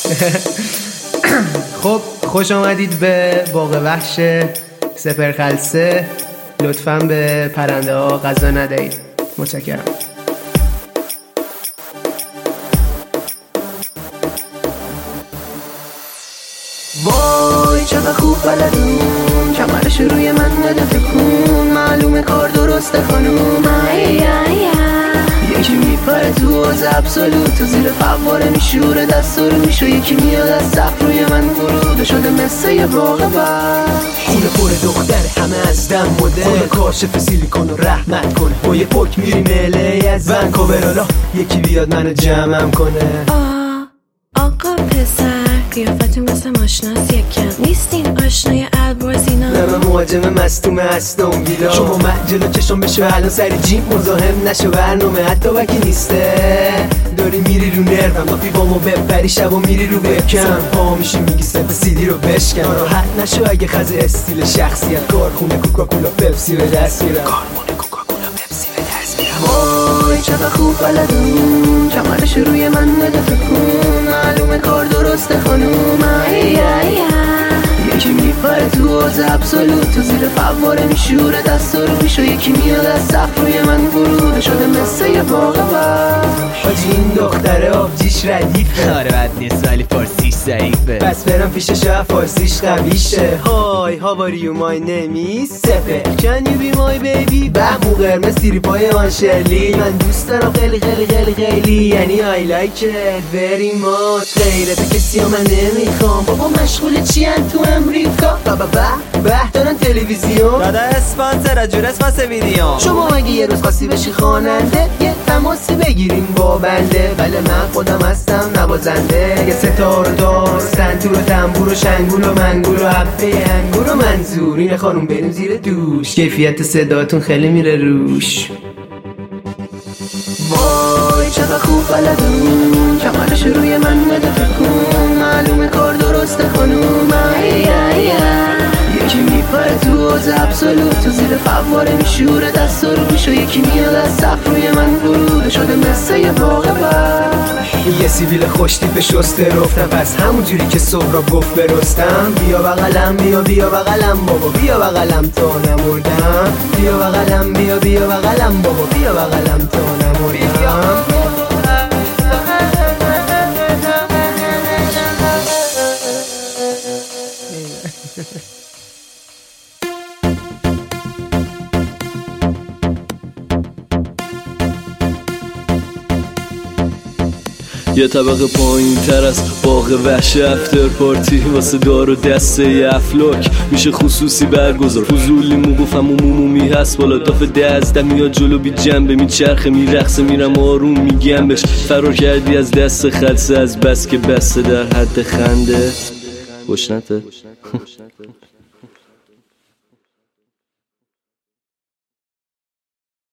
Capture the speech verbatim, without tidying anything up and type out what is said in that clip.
خب خوش آمدید به باغ وحش سپرخلسه. لطفاً به پرنده ها غذا ندهید. متشکرم. وای چقدر خوب بلدون، کمرش روی من نده تکون، معلومه کار درسته خانوم. یکی میپره تو آز ابسولوت، تو زیر فواره میشوره دست رو میشو، یکی میاد از سقف روی من فروده شده مثل یه باغ وحش. خونه پر دختر همه از دم مده، خونه کاشف سیلیکون و رحمت کنه، با یه پک میریم الی از ونکوور، حالا یکی بیاد منو جمعم کنه. آه آقا پسر قیافتون مثل ماشناس یکم نیستین آشنای البرزینا. نه من مهاجم مستوم استون ویلا، شما من جلو چشم بشو الان سر جیم مزاحم نشو، برنامه حتی وکی نیسته، داری میری رو نروم با پیبامو ببری شب و میری رو بکم، پا میشی میگی سپ سیدی رو بشکن، راحت نشو اگه خز استیل شخصیت، کارخونه کوکاکولا پپسی به دست میرم، کارخونه کوکاکولا پپسی به دست میرم. وای چقدر خوب بلدون، کمرش روی من نده تکون، معلومه کار درسته خانوم. یکی میپره تو آز ابسولوت، تو زیر فواره میشوره دست رو میشو، یکی میاد از سقف روی من فروده شده مثل یه باغ وحش. حاجی این دختره آبجیش ردیفه، آره بد نیست ولی فارسیش ضعیفه، بس برم پیش شاید فارسیش قویشه. های هاواریو مای نمی سپه can you be my baby، بهمو قرمز تیری پای آن شرلی، من دوست دارم خیلی خیلی خیلی خیلی، یعنی I like it very much، غیرت کسی ها من نمیخوام، بابا مشغول چی ان تو امریکا، بابا به به دارن تلویزیون، دادا اسپانسر از جور اسپانس ویدیو. شما اگه یه روز خواستی بشی خواننده یه تماسی بگیریم با بنده، بله من خودم هستم نوازنده، یه ستار دار سنتور و تنبور و شنگول و منگول و حبه انگور و منظور، اینه خانوم بریم زیر دوش، کیفیت صداتون خیلی میره روش. وای چقدر خوب بلدون، کمرش روی من نده تکون، معلومه کار درسته خانوم. یکی میپره تو آز ابسولوت، تو زیر فواره میشوره دست رو میشو، یکی میاد از سقف روی من فروده شده مثل یه باغ وحش. یه سیبیل خوشتی به شسته رفتم، پس همون جوری که سهراب گفت برستم، بیا بغلم بیا بیا بغلم بابا بیا بغلم تا نمردم، بیا بغلم بیا بیا بغلم بابا بیا بغلم تا نمردم. یه طبقه پایین تر از باغ وحش افتر پارتی، واسه دار و دسته ی افلاک میشه خصوصی برگزار، فضولی موقفم و مومومی هست بالا داف دزده میاد جلو بی جنبه، میچرخه میرقصه میرم آروم میگم بهش فرار کردی از دست خلصه، از بس که بسته در حد خنده گشنته.